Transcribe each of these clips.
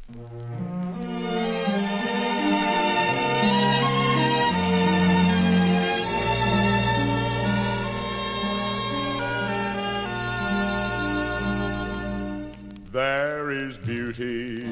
There is beauty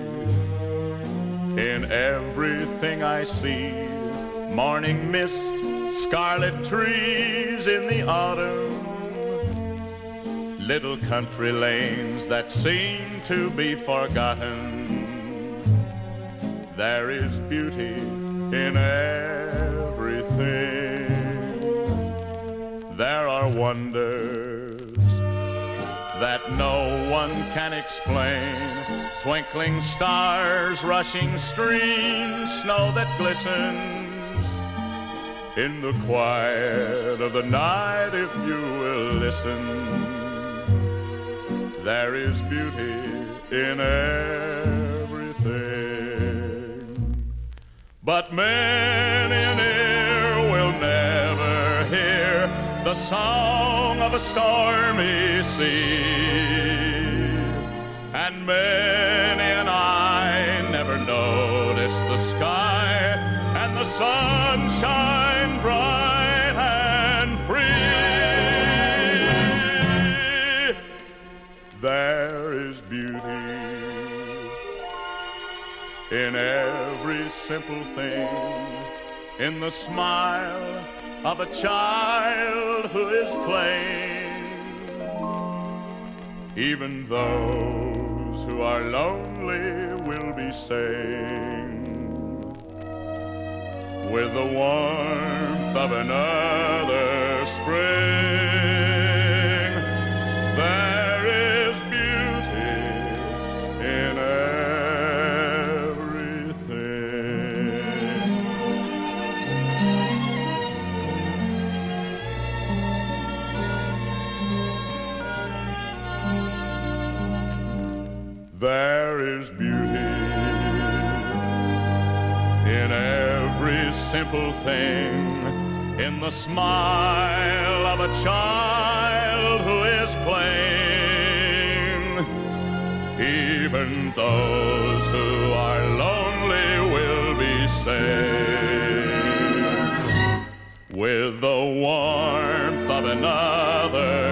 in everything I see. Morning mist, scarlet trees in the autumn, little country lanes that seem to be forgotten. There is beauty in everything. There are wonders that no one can explain. Twinkling stars, rushing streams, snow that glistens. In the quiet of the night, if you will listen, there is beauty in everything. But many an ear will never hear the song of a stormy sea, and many an eye never noticed the sky and the sunshine bright and free. There is beauty in every simple thing, in the smile of a child who is playing. Even those who are lonely will be saying, with the warmth of another spring, there is beauty in everything. There is beauty in every simple thing, in the smile of a child who is playing. Even those who are lonely will be saved with the warmth of another